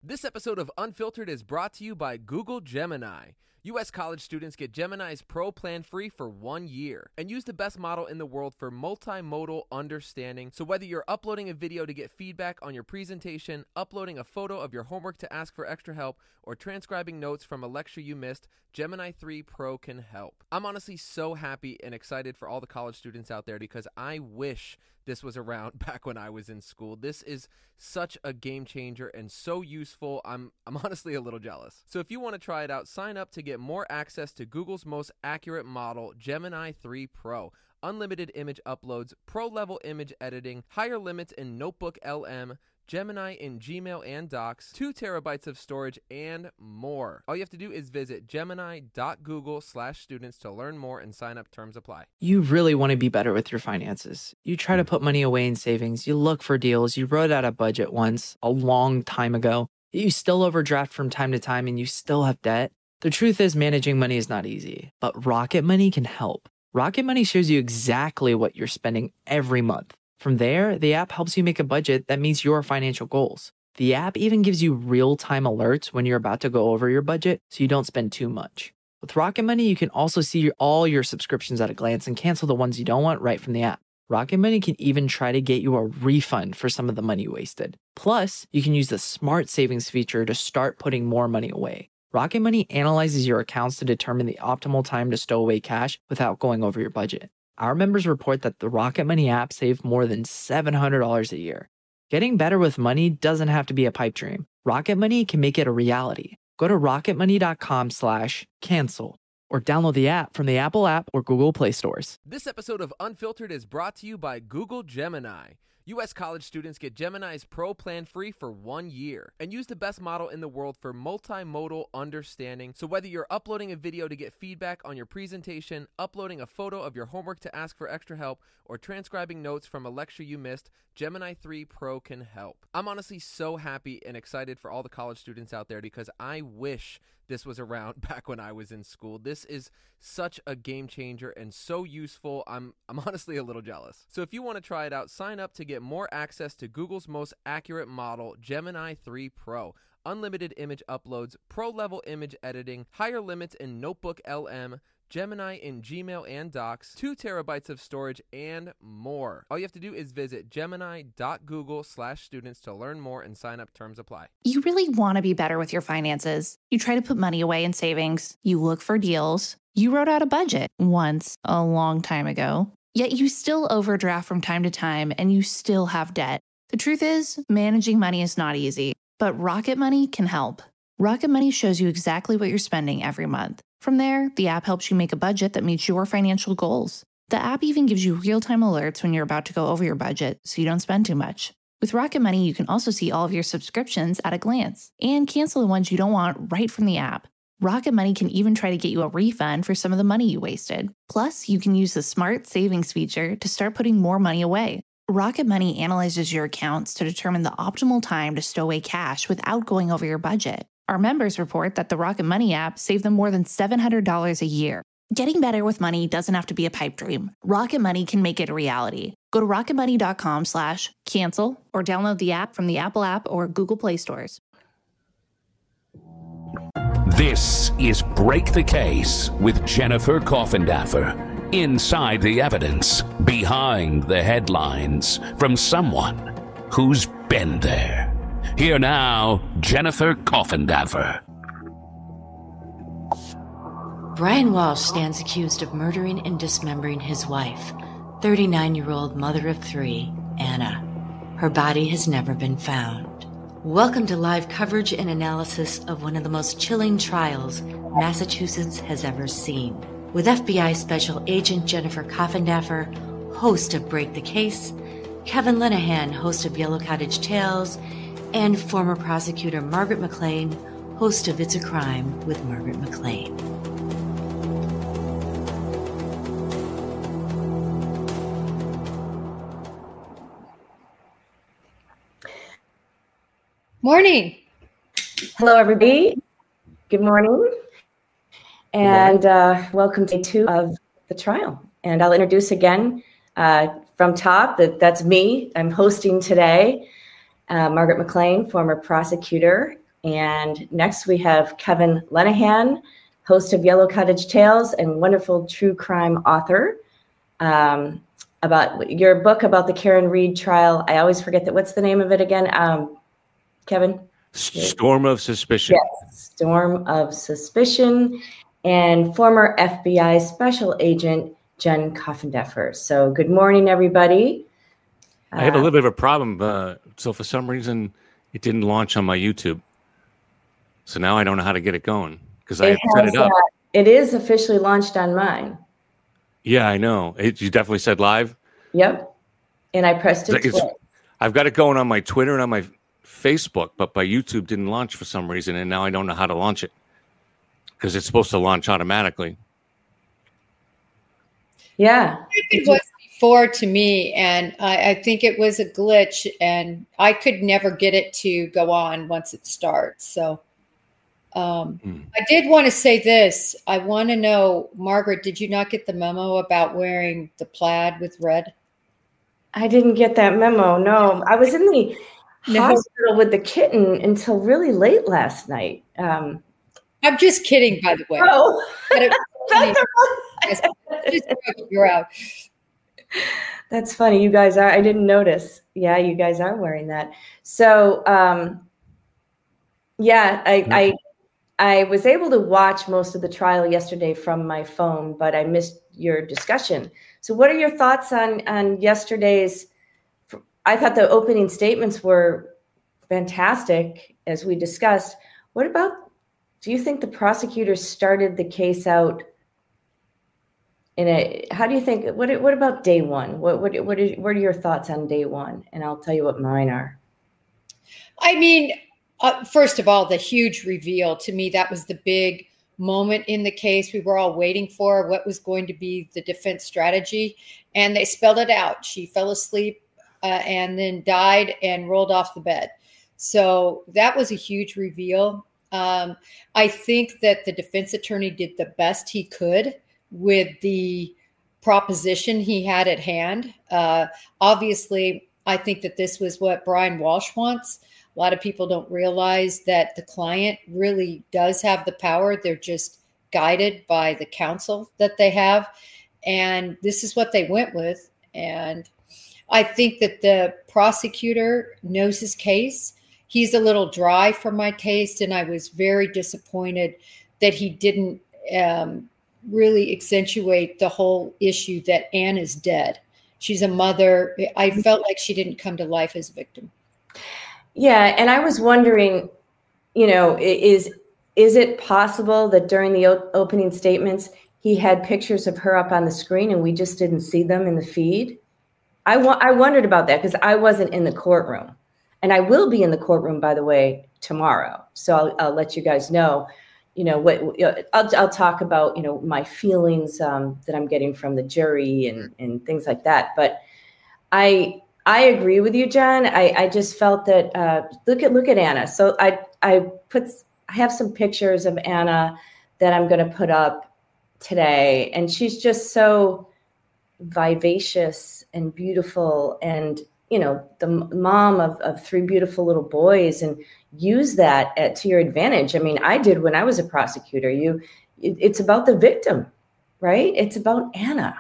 This episode of Unfiltered is brought to you by Google Gemini. U.S. college students get Gemini's Pro plan free for 1 year and use the best model in the world for multimodal understanding. So whether you're uploading a video to get feedback on your presentation, uploading a photo of your homework to ask for extra help, or transcribing notes from a lecture you missed, Gemini 3 Pro can help. I'm honestly so happy and excited for all the college students out there because I wish this was around back when I was in school. This is such a game changer and so useful. I'm honestly a little jealous. So if you want to try it out, sign up to get more access to Google's most accurate model, Gemini 3 Pro. Unlimited image uploads, pro-level image editing, higher limits in Notebook LM, Gemini in Gmail and Docs, 2 terabytes of storage, and more. All you have to do is visit gemini.google/students to learn more and sign up. Terms apply. You really want to be better with your finances. You try to put money away in savings. You look for deals. You wrote out a budget once a long time ago. You still overdraft from time to time and you still have debt. The truth is managing money is not easy, but Rocket Money can help. Rocket Money shows you exactly what you're spending every month. From there, the app helps you make a budget that meets your financial goals. The app even gives you real-time alerts when you're about to go over your budget so you don't spend too much. With Rocket Money, you can also see all your subscriptions at a glance and cancel the ones you don't want right from the app. Rocket Money can even try to get you a refund for some of the money wasted. Plus, you can use the Smart Savings feature to start putting more money away. Rocket Money analyzes your accounts to determine the optimal time to stow away cash without going over your budget. Our members report that the Rocket Money app saved more than $700 a year. Getting better with money doesn't have to be a pipe dream. Rocket Money can make it a reality. Go to rocketmoney.com/cancel or download the app from the Apple app or Google Play stores. This episode of Unfiltered is brought to you by Google Gemini. U.S. college students get Gemini's Pro plan free for 1 year and use the best model in the world for multimodal understanding. So whether you're uploading a video to get feedback on your presentation, uploading a photo of your homework to ask for extra help, or transcribing notes from a lecture you missed, Gemini 3 Pro can help. I'm honestly so happy and excited for all the college students out there because I wish this was around back when I was in school. This is such a game changer and so useful. I'm honestly a little jealous. So if you want to try it out, sign up to get more access to Google's most accurate model, Gemini 3 Pro. Unlimited image uploads, pro-level image editing, higher limits in Notebook LM, Gemini in Gmail and Docs, 2 terabytes of storage, and more. All you have to do is visit gemini.google/students to learn more and sign up. Terms apply. You really want to be better with your finances. You try to put money away in savings. You look for deals. You wrote out a budget once a long time ago. Yet you still overdraft from time to time and you still have debt. The truth is, managing money is not easy, but Rocket Money can help. Rocket Money shows you exactly what you're spending every month. From there, the app helps you make a budget that meets your financial goals. The app even gives you real-time alerts when you're about to go over your budget so you don't spend too much. With Rocket Money, you can also see all of your subscriptions at a glance and cancel the ones you don't want right from the app. Rocket Money can even try to get you a refund for some of the money you wasted. Plus, you can use the Smart Savings feature to start putting more money away. Rocket Money analyzes your accounts to determine the optimal time to stow away cash without going over your budget. Our members report that the Rocket Money app saved them more than $700 a year. Getting better with money doesn't have to be a pipe dream. Rocket Money can make it a reality. Go to rocketmoney.com/cancel or download the app from the Apple app or Google Play stores. This is Break the Case with Jennifer Coffindaffer. Inside the evidence, behind the headlines, from someone who's been there. Here now, Jennifer Coffindaffer. Brian Walsh stands accused of murdering and dismembering his wife, 39-year-old mother of 3, Anna. Her body has never been found. Welcome to live coverage and analysis of one of the most chilling trials Massachusetts has ever seen. With FBI Special Agent Jennifer Coffindaffer, host of Break the Case, Kevin Linehan, host of Yellow Cottage Tales, and former prosecutor Margaret McLean, host of It's a Crime with Margaret McLean. Morning. Hello, everybody. Good morning. And welcome to day 2 of the trial. And I'll introduce again from top that's me. I'm hosting today. Margaret McLean, former prosecutor, And next we have Kevin Lenahan, host of Yellow Cottage Tales and wonderful true crime author. About your book about the Karen Read trial. I always forget that. What's the name of it again, Kevin? Storm of Suspicion. Yes, Storm of Suspicion, and former FBI Special Agent Jen Coffindeffer. So good morning, everybody. I have a little bit of a problem. So for some reason, it didn't launch on my YouTube. So now I don't know how to get it going because I set it up. It is officially launched on mine. Yeah, I know. You definitely said live? Yep. And I pressed it twice. I've got it going on my Twitter and on my Facebook, but my YouTube didn't launch for some reason, and now I don't know how to launch it because it's supposed to launch automatically. Yeah. It was before to me, and I think it was a glitch, and I could never get it to go on once it starts. So I did want to say this. I want to know, Margaret, did you not get the memo about wearing the plaid with red? I didn't get that memo. No, I was in the hospital with the kitten until really late last night. I'm just kidding, by the way. Oh, you're out. That's funny. You guys are. I didn't notice. Yeah, you guys are wearing that. So, I was able to watch most of the trial yesterday from my phone, but I missed your discussion. So what are your thoughts on yesterday's? I thought the opening statements were fantastic, as we discussed. What about, do you think the prosecutors started the case out how do you think, what about day one? What are your thoughts on day one? And I'll tell you what mine are. I mean, first of all, the huge reveal, to me, that was the big moment in the case we were all waiting for, what was going to be the defense strategy. And they spelled it out. She fell asleep and then died and rolled off the bed. So that was a huge reveal. I think that the defense attorney did the best he could with the proposition he had at hand. Obviously, I think that this was what Brian Walsh wants. A lot of people don't realize that the client really does have the power. They're just guided by the counsel that they have. And this is what they went with. And I think that the prosecutor knows his case. He's a little dry for my taste. And I was very disappointed that he didn't really accentuate the whole issue that Ann is dead. She's a mother. I felt like she didn't come to life as a victim. Yeah, and I was wondering, is it possible that during the opening statements, he had pictures of her up on the screen and we just didn't see them in the feed? I wondered about that because I wasn't in the courtroom. And I will be in the courtroom, by the way, tomorrow. So I'll let you guys know, I'll talk about, my feelings that I'm getting from the jury and things like that. But I agree with you, Jen. I just felt that look at Anna. So I have some pictures of Anna that I'm going to put up today, and she's just so vivacious and beautiful, and the mom of three beautiful little boys, and use that to your advantage. I mean, I did when I was a prosecutor. It's about the victim, right? It's about Anna.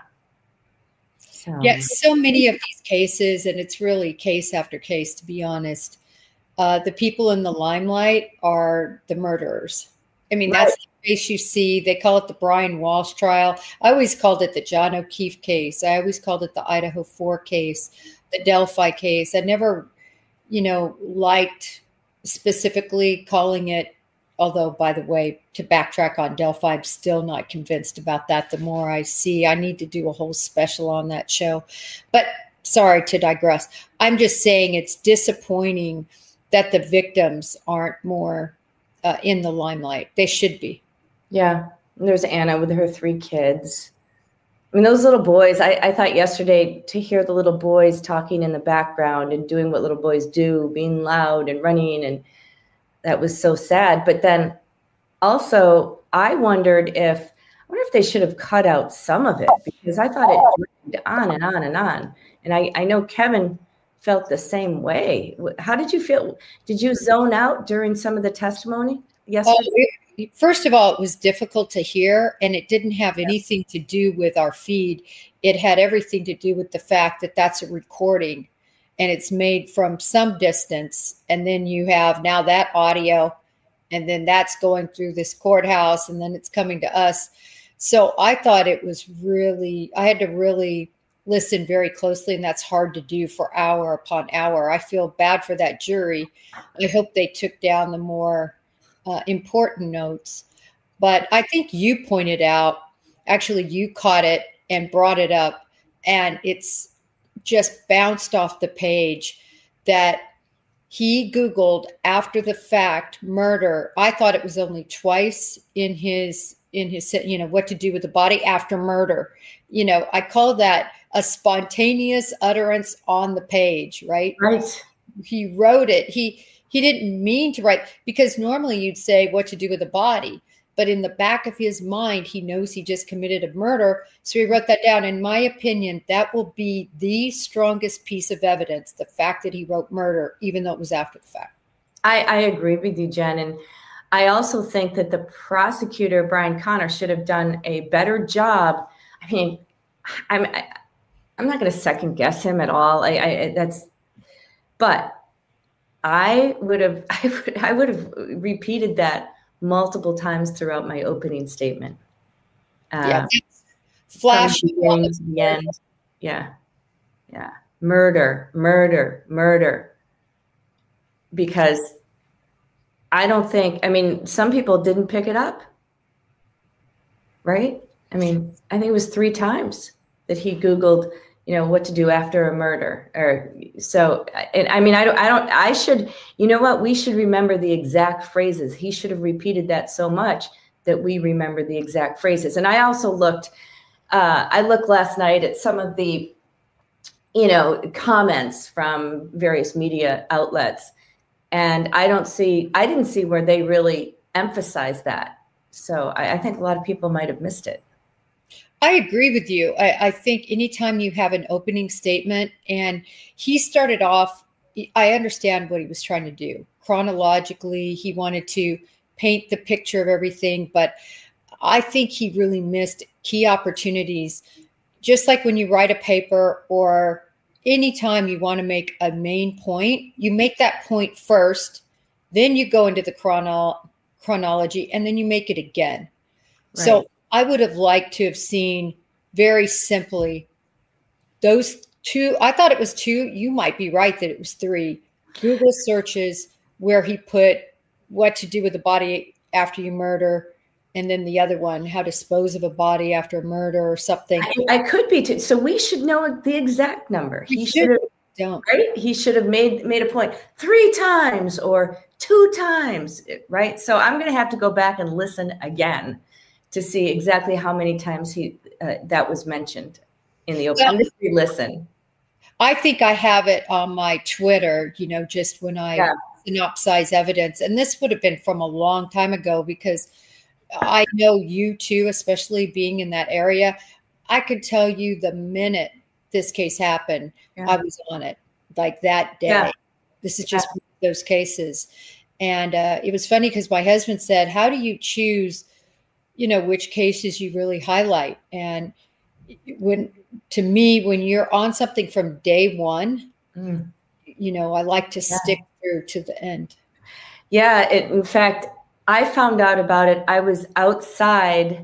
So many of these cases, and it's really case after case, to be honest, the people in the limelight are the murderers. I mean, right. That's the case you see. They call it the Brian Walsh trial. I always called it the John O'Keefe case. I always called it the Idaho 4 case, the Delphi case. I never, liked specifically calling it, although, by the way, to backtrack on Delphi, I'm still not convinced about that. The more I see, I need to do a whole special on that show. But sorry to digress. I'm just saying it's disappointing that the victims aren't more in the limelight. They should be. Yeah. And there's Anna with her 3 kids. I mean, those little boys, I thought yesterday to hear the little boys talking in the background and doing what little boys do, being loud and running, and that was so sad. But then also I wondered if they should have cut out some of it, because I thought it dragged on and on and on. And I know Kevin felt the same way. How did you feel? Did you zone out during some of the testimony yesterday? First of all, it was difficult to hear, and it didn't have anything to do with our feed. It had everything to do with the fact that that's a recording, and it's made from some distance. And then you have now that audio, and then that's going through this courthouse, and then it's coming to us. So I thought it was I had to really listen very closely, and that's hard to do for hour upon hour. I feel bad for that jury. I hope they took down the more important notes. But I think you pointed out, actually you caught it and brought it up, and it's just bounced off the page that he Googled after the fact murder. I thought it was only twice in his, what to do with the body after murder. I call that a spontaneous utterance on the page, right? Right. He wrote it. He didn't mean to write, because normally you'd say what to do with the body. But in the back of his mind, he knows he just committed a murder. So he wrote that down. In my opinion, that will be the strongest piece of evidence, the fact that he wrote murder, even though it was after the fact. I agree with you, Jen. And I also think that the prosecutor, Brian Connor, should have done a better job. I mean, I'm not going to second guess him at all. But I would have repeated that multiple times throughout my opening statement. Flash to the end. Yeah. Murder. Because I don't think, some people didn't pick it up. Right? I think it was 3 times that he Googled, what to do after a murder. We should remember the exact phrases. He should have repeated that so much that we remember the exact phrases. And I also looked last night at some of the, comments from various media outlets, and I didn't see where they really emphasized that. So I think a lot of people might have missed it. I agree with you. I think anytime you have an opening statement, and he started off, I understand what he was trying to do. Chronologically, he wanted to paint the picture of everything, but I think he really missed key opportunities. Just like when you write a paper, or anytime you want to make a main point, you make that point first, then you go into the chronology, and then you make it again. Right. So I would have liked to have seen very simply those 2. I thought it was 2. You might be right that it was 3 Google searches where he put what to do with the body after you murder, and then the other one, how to dispose of a body after a murder or something. I could be too. So we should know the exact number. He should have, right? He should have made a point 3 times or 2 times, right? So I'm going to have to go back and listen again to see exactly how many times that was mentioned in the open. Just re-listen. I think I have it on my Twitter, just when I synopsize evidence. And this would have been from a long time ago, because I know you too, especially being in that area. I could tell you the minute this case happened, I was on it, like that day. Yeah. This is just one of those cases. And it was funny because my husband said, how do you choose which cases you really highlight? And when you're on something from day one, I like to stick through to the end. Yeah. In fact, I found out about it. I was outside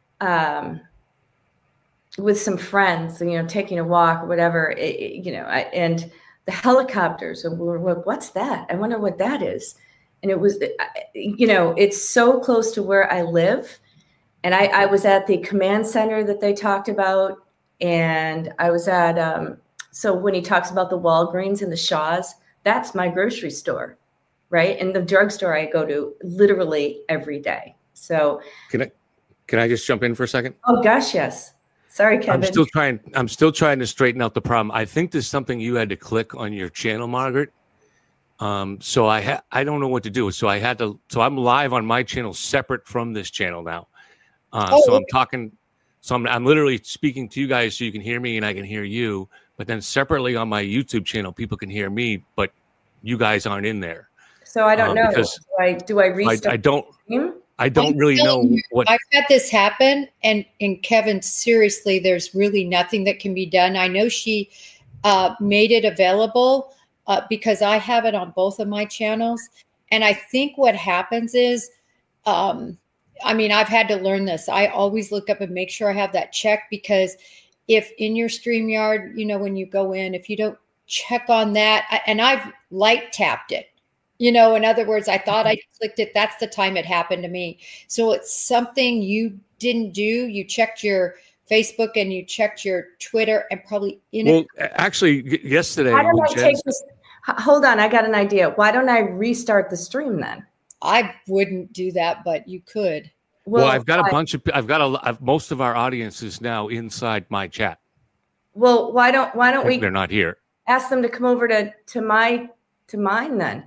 with some friends, taking a walk or whatever, and the helicopters, and we were, what's that? I wonder what that is. And it was, it's so close to where I live. And I was at the command center that they talked about. And I was at, so when he talks about the Walgreens and the Shaws, that's my grocery store, right? And the drugstore I go to literally every day. So can I just jump in for a second? Oh gosh, yes. Sorry, Kevin. I'm still trying to straighten out the problem. I think there's something you had to click on your channel, Margaret. So I don't know what to do. So I'm live on my channel separate from this channel now. I'm literally speaking to you guys so you can hear me and I can hear you, But then separately on my YouTube channel, people can hear me, but you guys aren't in there. So I don't know. Because do I restart? I don't really know what. I've had this happen, and Kevin, seriously, there's really nothing that can be done. I know she made it available because I have it on both of my channels, and I think what happens is, I mean, I've had to learn this. I always look up and make sure I have that checked, because if in your StreamYard, you know, when you go in, if you don't check on that, and I've light tapped it. You know, in other words, I thought I clicked it. That's the time it happened to me. So it's something you didn't do. You checked your Facebook and you checked your Twitter and probably actually yesterday. Why don't I take this? Hold on, I got an idea. Why don't I restart the stream then? I wouldn't do that, but you could. Well, I've got a bunch of most of our audience is now inside my chat. Well, why don't we? They're not here. Ask them to come over to mine then.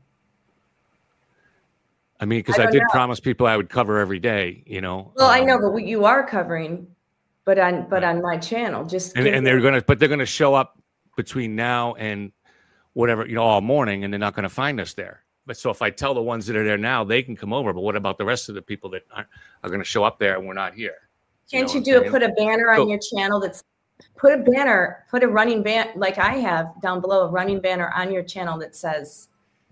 I mean, because I did promise people I would cover every day, you know. Well, I know, but you are covering, but on my channel, just and they're gonna show up between now and whatever, you know, all morning, and they're not gonna find us there. But so if I tell the ones that are there now, they can come over. But what about the rest of the people that are gonna show up there and we're not here? Can't you put a banner on your channel that's put a running ban like I have down below, a running banner on your channel that says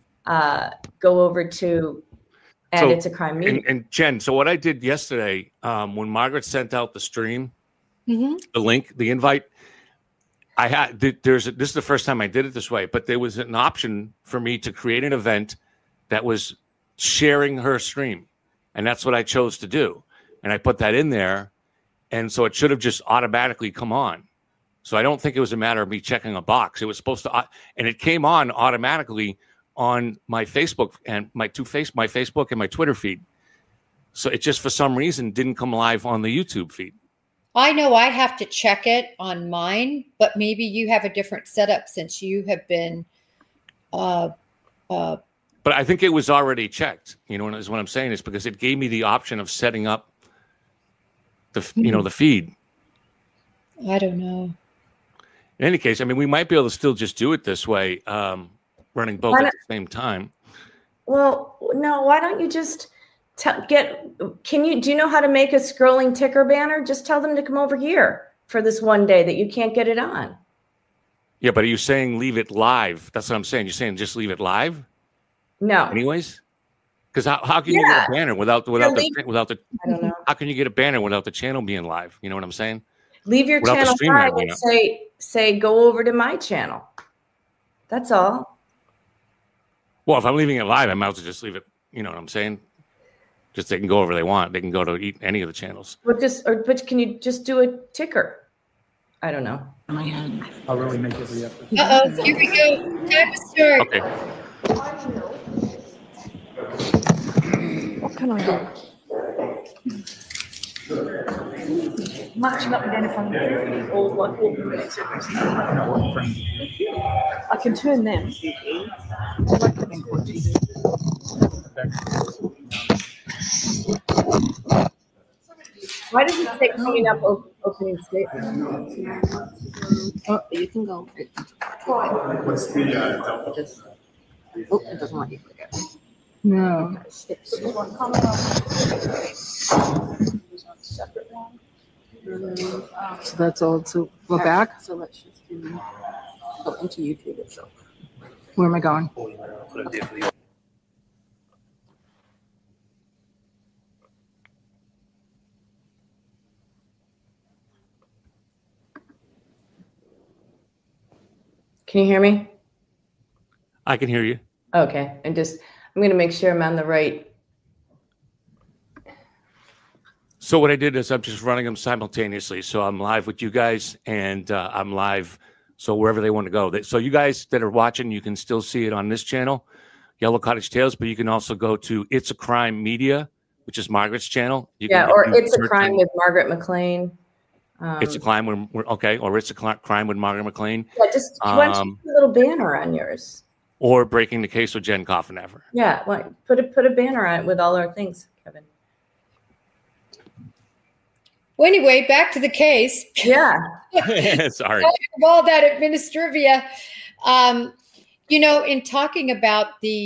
go over to It's a Crime Media. And Jen, so what I did yesterday, when Margaret sent out the stream, the link, the invite, I had this is the first time I did it this way, but there was an option for me to create an event that was sharing her stream, and that's what I chose to do. And I put that in there, and so it should have just automatically come on. So I don't think it was a matter of me checking a box. It was supposed to, and it came on automatically on my Facebook and my Facebook and my Twitter feed. So it just for some reason didn't come live on the YouTube feed. I know I have to check it on mine, but maybe you have a different setup since you have been. But I think it was already checked. You know, is what I'm saying is because it gave me the option of setting up the the feed. I don't know. In any case, I mean, we might be able to still just do it this way. Running both at the same time. Well, no, why don't you just do you know how to make a scrolling ticker banner? Just tell them to come over here for this one day that you can't get it on. Yeah, but are you saying leave it live? That's what I'm saying. You're saying just leave it live? No. Anyways? Because how can you get a banner without the I don't know. How can you get a banner without the channel being live? You know what I'm saying? Leave your channel live and say go over to my channel. That's all. Well, if I'm leaving it live, I might as well just leave it. You know what I'm saying? Just they can go wherever they want. They can go to any of the channels. But can you just do a ticker? I don't know. I'll really make every effort. Here we go. Time to start. Okay. What can I do? Matching up with anything or like open minutes. I can turn them. Why does it say coming up opening statement? Oh, you can go. What's the Just, it doesn't want you to click it. No. So that's all. So we're back. So let's just go into YouTube itself. Where am I going? Can you hear me? I can hear you. Okay. I'm going to make sure I'm on the right. So what I did is I'm just running them simultaneously. So I'm live with you guys and I'm live. So wherever they want to go. So you guys that are watching, you can still see it on this channel, Yellow Cottage Tales, but you can also go to It's a Crime Media, which is Margaret's channel. Or It's a Crime with Margaret McLean. It's a crime or It's a Crime with Margaret McLean. Yeah, just why don't you put a little banner on yours? Or Breaking the Case with Jen Coffendafer. Yeah, put a banner on it with all our things, Kevin. Well, anyway, back to the case. Yeah. Sorry. All that administrivia. In talking about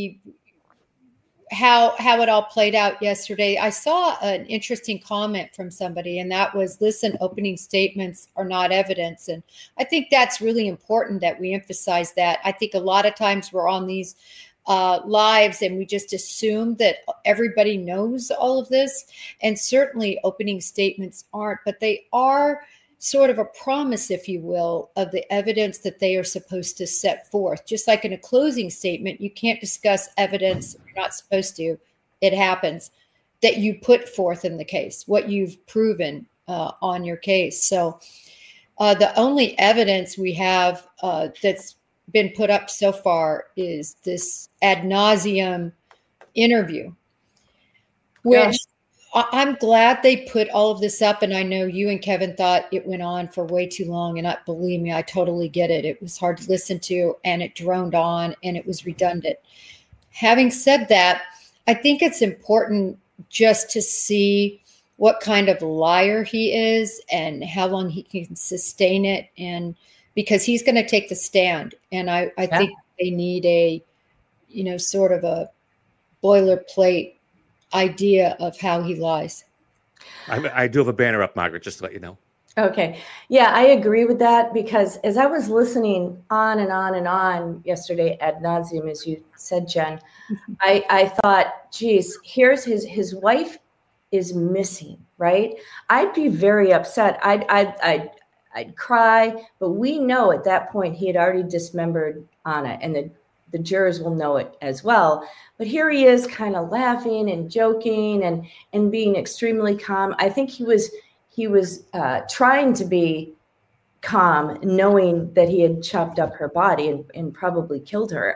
how it all played out yesterday, I saw an interesting comment from somebody, and that was, listen, opening statements are not evidence. And I think that's really important that we emphasize that. I think a lot of times we're on these lives and we just assume that everybody knows all of this. And certainly opening statements aren't, but they are sort of a promise, if you will, of the evidence that they are supposed to set forth. Just like in a closing statement, you can't discuss evidence you're not supposed to. It happens that you put forth in the case, what you've proven on your case. So the only evidence we have that's been put up so far is this ad nauseum interview, which I'm glad they put all of this up. And I know you and Kevin thought it went on for way too long. And believe me, I totally get it. It was hard to listen to, and it droned on, and it was redundant. Having said that, I think it's important just to see what kind of liar he is and how long he can sustain it. And because he's going to take the stand. And I think they need a, sort of a boilerplate idea of how he lies. I do have a banner up, Margaret, just to let you know. Okay. Yeah, I agree with that, because as I was listening on and on and on yesterday ad nauseum, as you said, Jen, I thought, geez, here's his wife is missing, right? I'd be very upset. I'd cry, but we know at that point he had already dismembered Anna, and the jurors will know it as well. But here he is kind of laughing and joking and being extremely calm. I think he was trying to be calm, knowing that he had chopped up her body and probably killed her.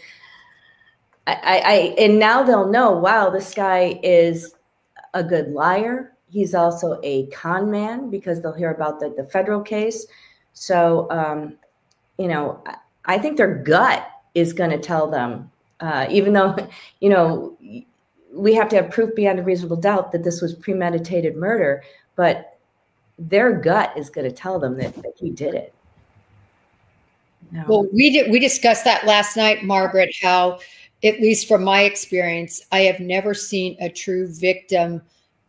And now they'll know, wow, this guy is a good liar. He's also a con man, because they'll hear about the federal case. So, I think their gut is going to tell them, even though, we have to have proof beyond a reasonable doubt that this was premeditated murder, but their gut is going to tell them that he did it. No. Well, we discussed that last night, Margaret, how, at least from my experience, I have never seen a true victim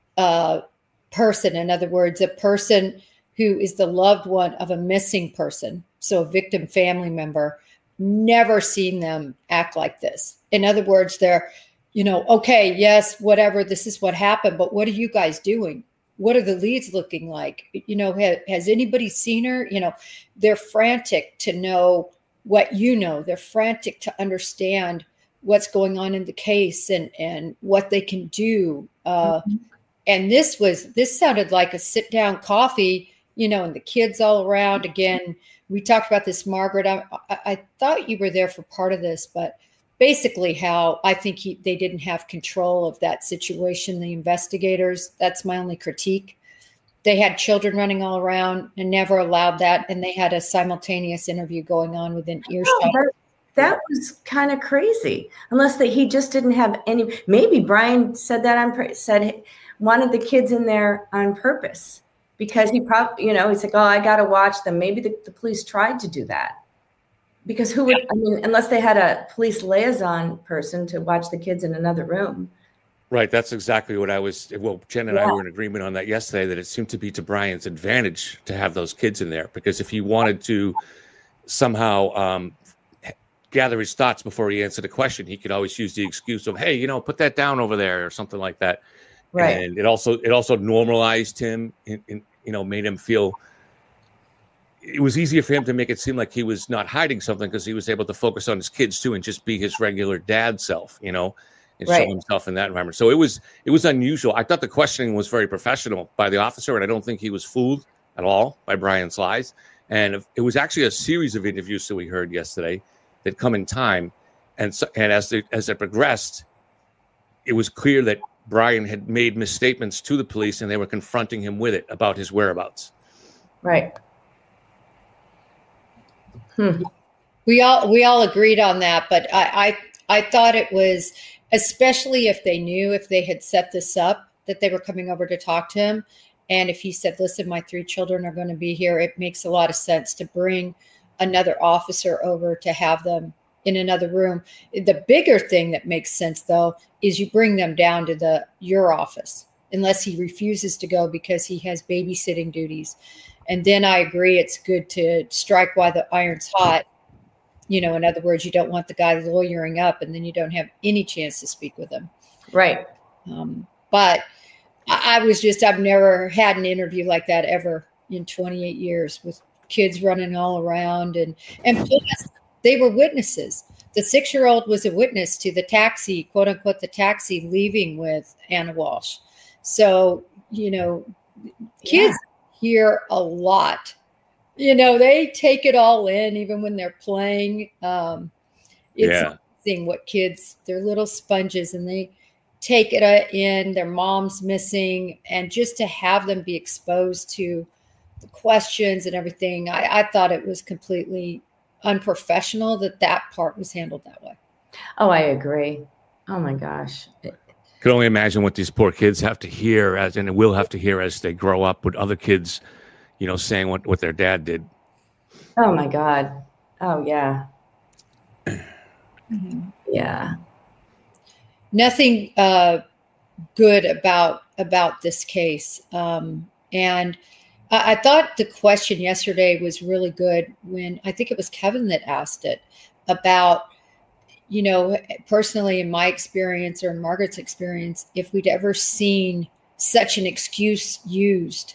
person. In other words, a person who is the loved one of a missing person, so a victim family member, never seen them act like this. In other words, they're, okay, yes, whatever, this is what happened, but what are you guys doing? What are the leads looking like? Has anybody seen her? They're frantic to know what they're frantic to understand what's going on in the case and what they can do. And this sounded like a sit down coffee, and the kids all around. Again, we talked about this, Margaret. I thought you were there for part of this, but basically how I think they didn't have control of that situation. The investigators, that's my only critique. They had children running all around and never allowed that. And they had a simultaneous interview going on within earshot. That was kind of crazy, unless he just didn't have any. Maybe Brian said that wanted the kids in there on purpose, because he probably, he's like, oh, I got to watch them. Maybe the police tried to do that, because who would, unless they had a police liaison person to watch the kids in another room. Right. That's exactly what Jen and I were in agreement on that yesterday, that it seemed to be to Brian's advantage to have those kids in there, because if he wanted to somehow gather his thoughts before he answered a question, he could always use the excuse of, hey, put that down over there or something like that. Right. And it also normalized him and made him feel it was easier for him to make it seem like he was not hiding something, because he was able to focus on his kids too and just be his regular dad self, and show himself in that environment. So it was unusual. I thought the questioning was very professional by the officer, and I don't think he was fooled at all by Brian's lies. And it was actually a series of interviews that we heard yesterday that come in time, and as it progressed, it was clear that Brian had made misstatements to the police, and they were confronting him with it about his whereabouts. Right. We all agreed on that, but I thought it was, especially if they knew, if they had set this up, that they were coming over to talk to him, And if he said, listen, my 3 children are going to be here, it makes a lot of sense to bring another officer over to have them in another room. The bigger thing that makes sense, though, is you bring them down to your office, unless he refuses to go because he has babysitting duties. And then I agree, it's good to strike while the iron's hot. In other words, you don't want the guy lawyering up and then you don't have any chance to speak with him. Right. But I've never had an interview like that ever in 28 years with kids running all around. And plus, they were witnesses. The 6-year-old was a witness to the taxi, quote unquote, the taxi leaving with Anna Walsh. So, kids hear a lot. They take it all in, even when they're playing. It's amazing what they're little sponges, and they take it in. Their mom's missing, and just to have them be exposed to the questions and everything, I thought it was completely unprofessional that part was handled that way. Oh, I agree. Oh my gosh. Could only imagine what these poor kids have to hear and will have to hear as they grow up with other kids, saying what their dad did. Oh my God. Oh yeah. Mm-hmm. Yeah. Nothing good about this case. And I thought the question yesterday was really good when I think it was Kevin that asked it about, personally in my experience or in Margaret's experience, if we'd ever seen such an excuse used.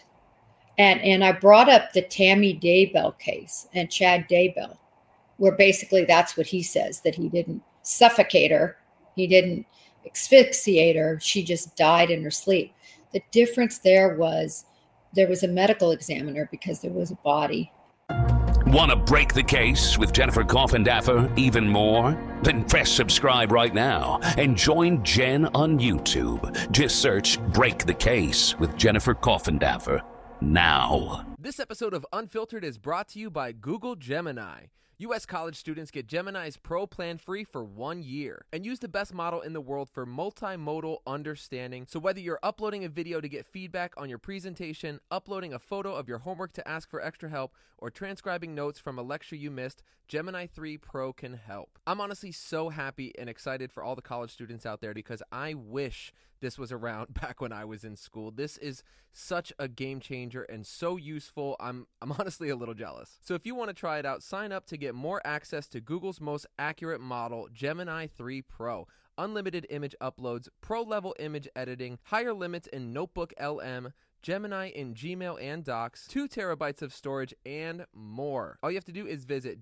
And I brought up the Tammy Daybell case and Chad Daybell, where basically that's what he says, that he didn't suffocate her. He didn't asphyxiate her. She just died in her sleep. The difference there was a medical examiner because there was a body. Want to break the case with Jennifer Coffindaffer even more? Then press subscribe right now and join Jen on YouTube. Just search Break the Case with Jennifer Coffindaffer now. This episode of Unfiltered is brought to you by Google Gemini. U.S. college students get Gemini's Pro plan free for 1 year and use the best model in the world for multimodal understanding. So whether you're uploading a video to get feedback on your presentation, uploading a photo of your homework to ask for extra help, or transcribing notes from a lecture you missed, Gemini 3 Pro can help. I'm honestly so happy and excited for all the college students out there because I wish this was around back when I was in school. This is such a game changer and so useful. I'm honestly a little jealous. So if you want to try it out, sign up to get more access to Google's most accurate model, Gemini 3 Pro. Unlimited image uploads, pro-level image editing, higher limits in Notebook LM, Gemini in Gmail and Docs, 2 terabytes of storage, and more. All you have to do is visit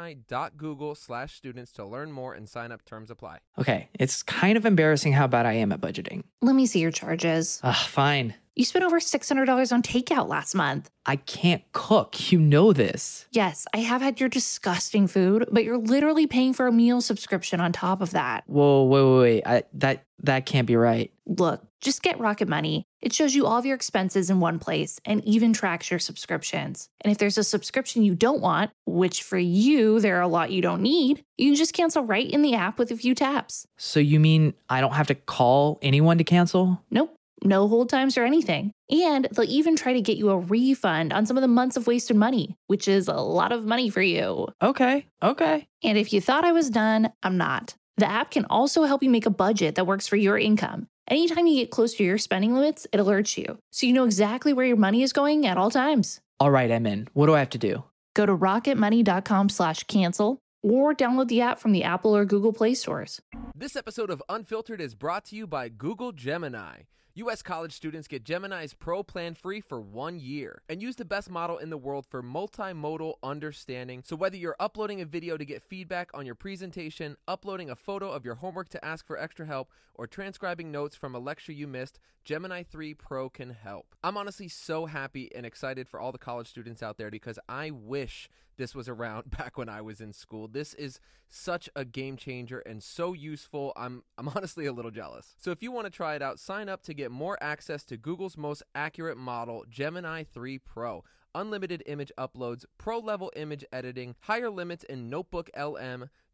gemini.google/students to learn more and sign up. Terms apply. Okay, it's kind of embarrassing how bad I am at budgeting. Let me see your charges. Fine. You spent over $600 on takeout last month. I can't cook. You know this. Yes, I have had your disgusting food, but you're literally paying for a meal subscription on top of that. Whoa, wait. That can't be right. Look, just get Rocket Money. It shows you all of your expenses in one place and even tracks your subscriptions. And if there's a subscription you don't want, which for you, there are a lot you don't need, you can just cancel right in the app with a few taps. So you mean I don't have to call anyone to cancel? Nope. No hold times or anything. And they'll even try to get you a refund on some of the months of wasted money, which is a lot of money for you. Okay. And if you thought I was done, I'm not. The app can also help you make a budget that works for your income. Anytime you get close to your spending limits, it alerts you, so you know exactly where your money is going at all times. All right, I'm in. What do I have to do? Go to rocketmoney.com/cancel or download the app from the Apple or Google Play stores. This episode of Unfiltered is brought to you by Google Gemini. U.S. college students get Gemini's Pro plan free for 1 year and use the best model in the world for multimodal understanding. So whether you're uploading a video to get feedback on your presentation, uploading a photo of your homework to ask for extra help, or transcribing notes from a lecture you missed, Gemini 3 Pro can help. I'm honestly so happy and excited for all the college students out there because I wish this was around back when I was in school. This is such a game changer and so useful. I'm honestly a little jealous. So if you want to try it out, sign up to get more access to Google's most accurate model, Gemini 3 Pro. Unlimited image uploads, pro-level image editing, higher limits in Notebook LM,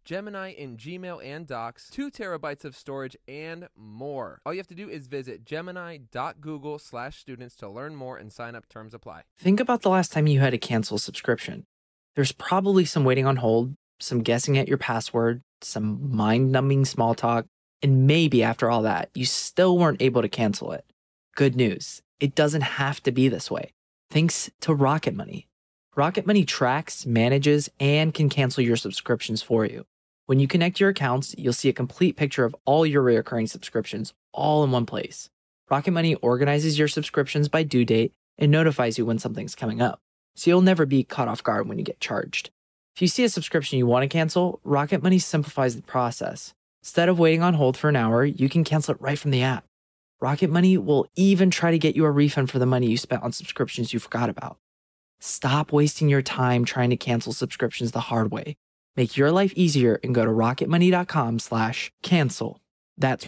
Gemini in Gmail and Docs, 2 terabytes of storage, and more. All you have to do is visit gemini.google/students to learn more and sign up. Terms apply. Think about the last time you had to cancel a subscription. There's probably some waiting on hold, some guessing at your password, some mind-numbing small talk, and maybe after all that, you still weren't able to cancel it. Good news, it doesn't have to be this way. Thanks to Rocket Money. Rocket Money tracks, manages, and can cancel your subscriptions for you. When you connect your accounts, you'll see a complete picture of all your recurring subscriptions all in one place. Rocket Money organizes your subscriptions by due date and notifies you when something's coming up, so you'll never be caught off guard when you get charged. If you see a subscription you want to cancel, Rocket Money simplifies the process. Instead of waiting on hold for an hour, you can cancel it right from the app. Rocket Money will even try to get you a refund for the money you spent on subscriptions you forgot about. Stop wasting your time trying to cancel subscriptions the hard way. Make your life easier and go to rocketmoney.com/cancel. That's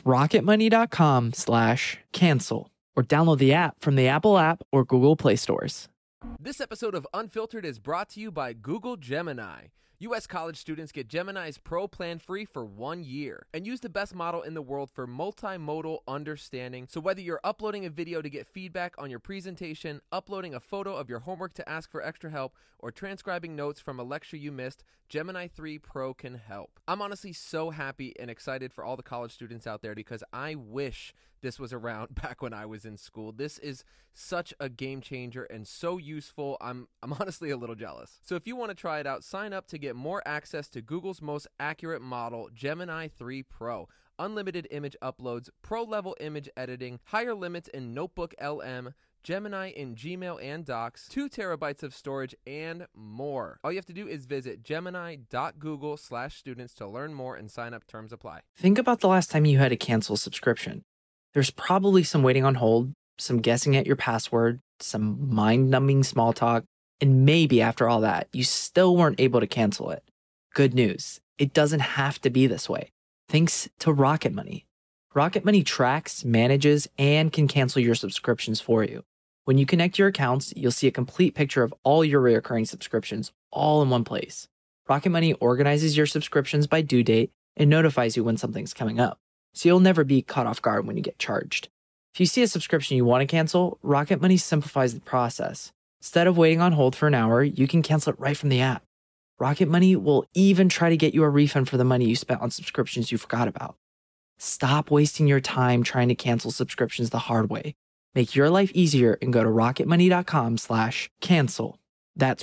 rocketmoney.com/cancel. Or download the app from the Apple app or Google Play stores. This episode of Unfiltered is brought to you by Google Gemini. U.S. college students get Gemini's Pro plan free for 1 year and use the best model in the world for multimodal understanding. So whether you're uploading a video to get feedback on your presentation, uploading a photo of your homework to ask for extra help, or transcribing notes from a lecture you missed, Gemini 3 Pro can help. I'm honestly so happy and excited for all the college students out there because I wish this was around back when I was in school. This is such a game changer and so useful. I'm honestly a little jealous. So if you want to try it out, sign up to get more access to Google's most accurate model, Gemini 3 Pro. Unlimited image uploads, pro-level image editing, higher limits in Notebook LM, Gemini in Gmail and Docs, 2 terabytes of storage, and more. All you have to do is visit gemini.google/students to learn more and sign up. Terms apply. Think about the last time you had to cancel a subscription. There's probably some waiting on hold, some guessing at your password, some mind-numbing small talk, and maybe after all that, you still weren't able to cancel it. Good news, it doesn't have to be this way. Thanks to Rocket Money. Rocket Money tracks, manages, and can cancel your subscriptions for you. When you connect your accounts, you'll see a complete picture of all your recurring subscriptions all in one place. Rocket Money organizes your subscriptions by due date and notifies you when something's coming up, so you'll never be caught off guard when you get charged. If you see a subscription you want to cancel, Rocket Money simplifies the process. Instead of waiting on hold for an hour, you can cancel it right from the app. Rocket Money will even try to get you a refund for the money you spent on subscriptions you forgot about. Stop wasting your time trying to cancel subscriptions the hard way. Make your life easier and go to rocketmoney.com/cancel. That's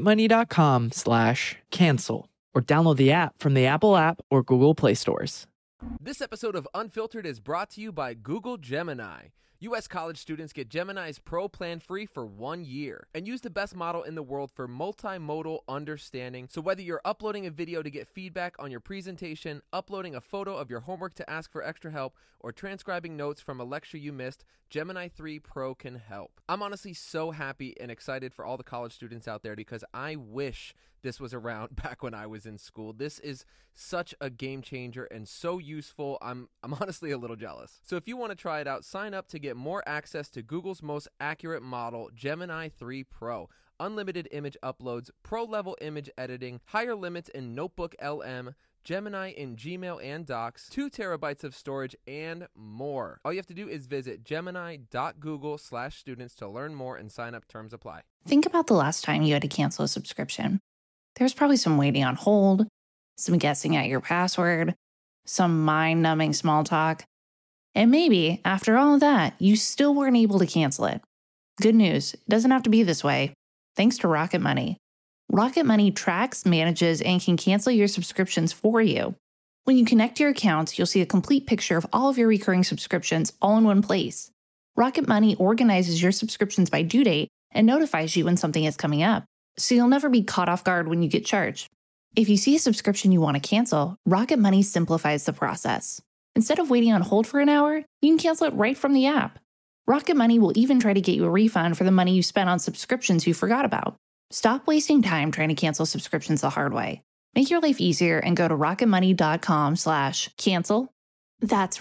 rocketmoney.com/cancel. Or download the app from the Apple app or Google Play stores. This episode of Unfiltered is brought to you by Google Gemini. U.S. college students get Gemini's Pro plan free for 1 year and use the best model in the world for multimodal understanding. So whether you're uploading a video to get feedback on your presentation, uploading a photo of your homework to ask for extra help, or transcribing notes from a lecture you missed, Gemini 3 Pro can help. I'm honestly so happy and excited for all the college students out there because I wish this was around back when I was in school. This is such a game changer and so useful. I'm honestly a little jealous. So if you want to try it out, sign up to get more access to Google's most accurate model, Gemini 3 Pro. Unlimited image uploads, pro-level image editing, higher limits in Notebook LM, Gemini in Gmail and Docs, 2 terabytes of storage, and more. All you have to do is visit gemini.google/students to learn more and sign up. Terms apply. Think about the last time you had to cancel a subscription. There's probably some waiting on hold, some guessing at your password, some mind-numbing small talk, and maybe after all of that, you still weren't able to cancel it. Good news, it doesn't have to be this way. Thanks to Rocket Money. Rocket Money tracks, manages, and can cancel your subscriptions for you. When you connect your accounts, you'll see a complete picture of all of your recurring subscriptions all in one place. Rocket Money organizes your subscriptions by due date and notifies you when something is coming up, so you'll never be caught off guard when you get charged. If you see a subscription you want to cancel, Rocket Money simplifies the process. Instead of waiting on hold for an hour, you can cancel it right from the app. Rocket Money will even try to get you a refund for the money you spent on subscriptions you forgot about. Stop wasting time trying to cancel subscriptions the hard way. Make your life easier and go to rocketmoney.com/cancel. That's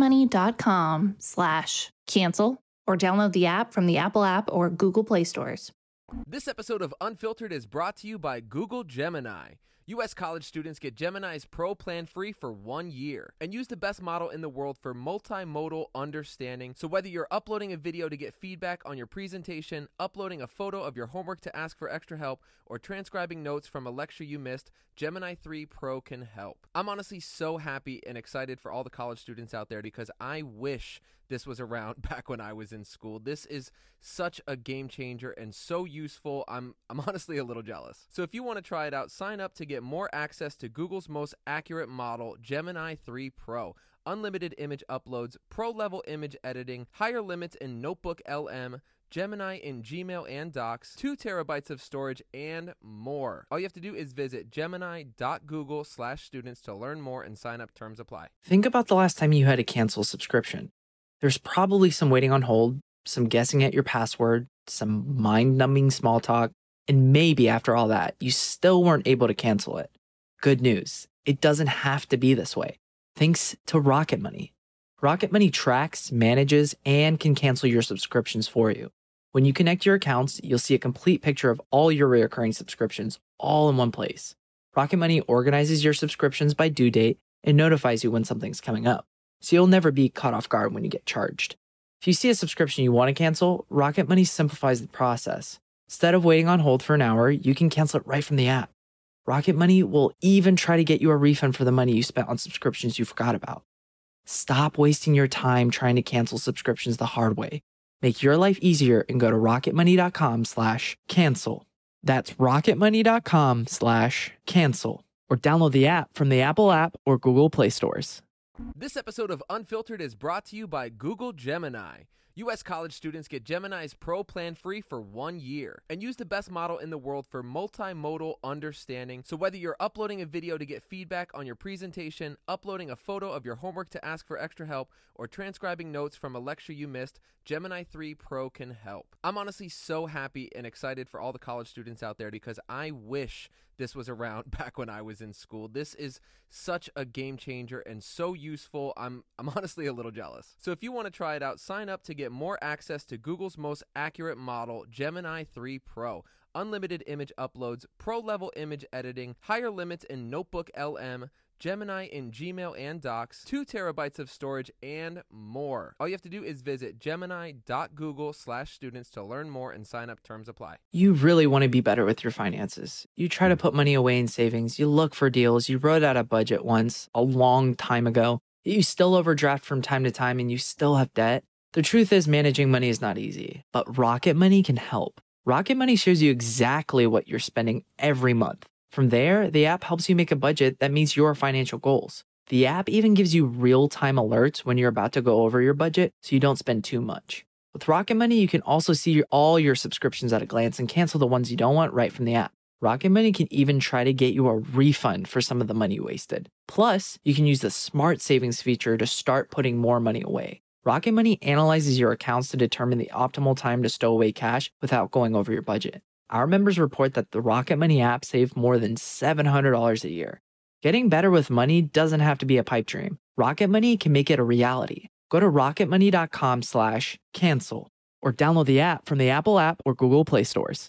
rocketmoney.com/cancel, or download the app from the Apple app or Google Play stores. This episode of Unfiltered is brought to you by Google Gemini. U.S. college students get Gemini's Pro plan free for 1 year and use the best model in the world for multimodal understanding. So whether you're uploading a video to get feedback on your presentation, uploading a photo of your homework to ask for extra help, or transcribing notes from a lecture you missed, Gemini 3 Pro can help. I'm honestly so happy and excited for all the college students out there because I wish this was around back when I was in school. This is such a game changer and so useful. I'm honestly a little jealous. So if you want to try it out, sign up to get more access to Google's most accurate model, Gemini 3 Pro. Unlimited image uploads, pro-level image editing, higher limits in Notebook LM, Gemini in Gmail and Docs, 2 terabytes of storage, and more. All you have to do is visit gemini.google/students to learn more and sign up. Terms apply. Think about the last time you had to cancel a subscription. There's probably some waiting on hold, some guessing at your password, some mind-numbing small talk, and maybe after all that, you still weren't able to cancel it. Good news, it doesn't have to be this way. Thanks to Rocket Money. Rocket Money tracks, manages, and can cancel your subscriptions for you. When you connect your accounts, you'll see a complete picture of all your recurring subscriptions all in one place. Rocket Money organizes your subscriptions by due date and notifies you when something's coming up, so you'll never be caught off guard when you get charged. If you see a subscription you want to cancel, Rocket Money simplifies the process. Instead of waiting on hold for an hour, you can cancel it right from the app. Rocket Money will even try to get you a refund for the money you spent on subscriptions you forgot about. Stop wasting your time trying to cancel subscriptions the hard way. Make your life easier and go to rocketmoney.com/cancel. That's rocketmoney.com/cancel. Or download the app from the Apple app or Google Play stores. This episode of Unfiltered is brought to you by Google Gemini. U.S. college students get Gemini's Pro plan free for 1 year and use the best model in the world for multimodal understanding. So whether you're uploading a video to get feedback on your presentation, uploading a photo of your homework to ask for extra help, or transcribing notes from a lecture you missed, Gemini 3 Pro can help. I'm honestly so happy and excited for all the college students out there because I wish this was around back when I was in school. This is such a game changer and so useful. I'm honestly a little jealous. So if you want to try it out, sign up to get more access to Google's most accurate model, Gemini 3 Pro. Unlimited image uploads, pro-level image editing, higher limits in Notebook LM, Gemini in Gmail and Docs, 2 terabytes of storage, and more. All you have to do is visit gemini.google/students to learn more and sign up. Terms apply. You really want to be better with your finances. You try to put money away in savings, you look for deals, you wrote out a budget once, a long time ago, you still overdraft from time to time, and you still have debt. The truth is, managing money is not easy, but Rocket Money can help. Rocket Money shows you exactly what you're spending every month. From there, the app helps you make a budget that meets your financial goals. The app even gives you real-time alerts when you're about to go over your budget so you don't spend too much. With Rocket Money, you can also see all your subscriptions at a glance and cancel the ones you don't want right from the app. Rocket Money can even try to get you a refund for some of the money you wasted. Plus, you can use the Smart Savings feature to start putting more money away. Rocket Money analyzes your accounts to determine the optimal time to stow away cash without going over your budget. Our members report that the Rocket Money app saved more than $700 a year. Getting better with money doesn't have to be a pipe dream. Rocket Money can make it a reality. Go to rocketmoney.com/cancel or download the app from the Apple app or Google Play stores.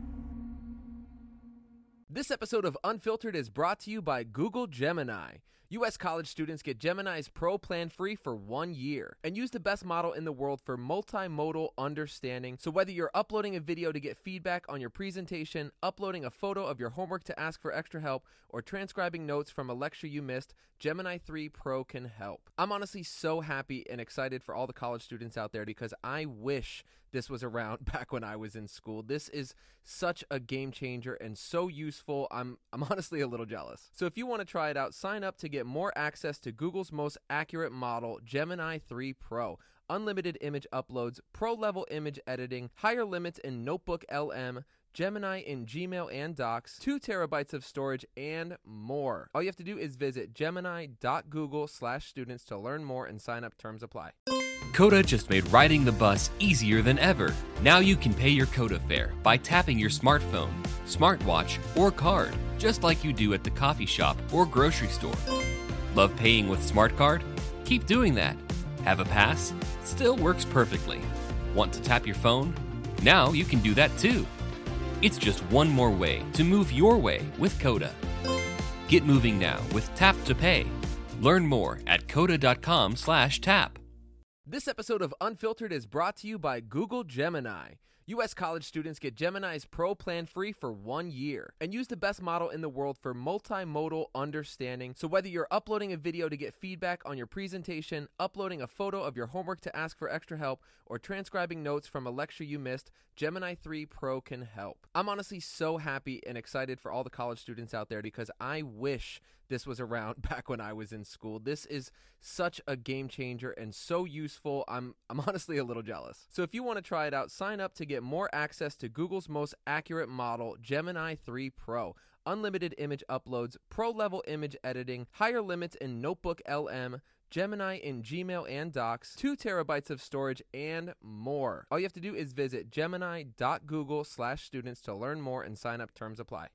This episode of Unfiltered is brought to you by Google Gemini. U.S. college students get Gemini's Pro plan free for 1 year and use the best model in the world for multimodal understanding. So whether you're uploading a video to get feedback on your presentation, uploading a photo of your homework to ask for extra help, or transcribing notes from a lecture you missed, Gemini 3 Pro can help. I'm honestly so happy and excited for all the college students out there because I wish this was around back when I was in school. This is such a game changer and so useful. I'm honestly a little jealous. So if you want to try it out, sign up to get more access to Google's most accurate model, Gemini 3 Pro. Unlimited image uploads, pro-level image editing, higher limits in Notebook LM, Gemini in Gmail and Docs, 2 terabytes of storage, and more. All you have to do is visit gemini.google/students to learn more and sign up. Terms apply. Coda just made riding the bus easier than ever. Now you can pay your Coda fare by tapping your smartphone, smartwatch, or card, just like you do at the coffee shop or grocery store. Love paying with Smart Card? Keep doing that. Have a pass? Still works perfectly. Want to tap your phone? Now you can do that too. It's just one more way to move your way with Coda. Get moving now with Tap to Pay. Learn more at coda.com/tap. This episode of Unfiltered is brought to you by Google Gemini. U.S. college students get Gemini's Pro plan free for 1 year and use the best model in the world for multimodal understanding. So whether you're uploading a video to get feedback on your presentation, uploading a photo of your homework to ask for extra help, or transcribing notes from a lecture you missed, Gemini 3 Pro can help. I'm honestly so happy and excited for all the college students out there because I wish this was around back when I was in school. This is such a game changer and so useful. I'm honestly a little jealous. So if you want to try it out, sign up to get more access to Google's most accurate model, Gemini 3 Pro. Unlimited image uploads, pro-level image editing, higher limits in Notebook LM, Gemini in Gmail and Docs, 2 terabytes of storage, and more. All you have to do is visit gemini.google/students to learn more and sign up. Terms apply.